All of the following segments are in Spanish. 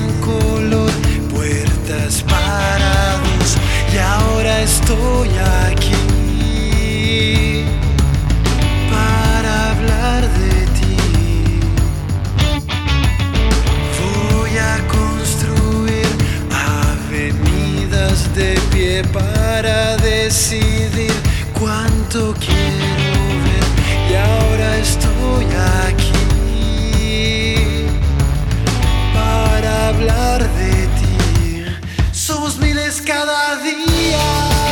en color, puertas para dos, y ahora estoy aquí para hablar de ti. Voy a construir avenidas de pie para decidir cuánto quiero ver, y ahora estoy aquí para hablar de ti. Somos miles cada día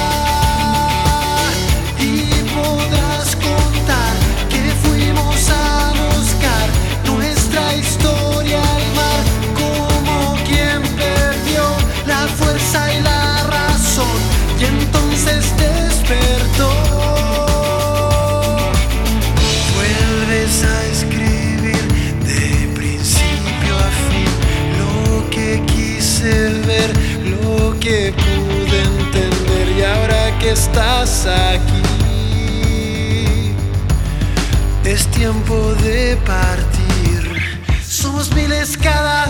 y podrás contar que fuimos a buscar nuestra historia al mar, como quien perdió la fuerza y la razón y entonces despertó. Vuelves a escribir de principio a fin lo que quise ver, lo que pude entender, y ahora que estás aquí es tiempo de partir. Somos miles cada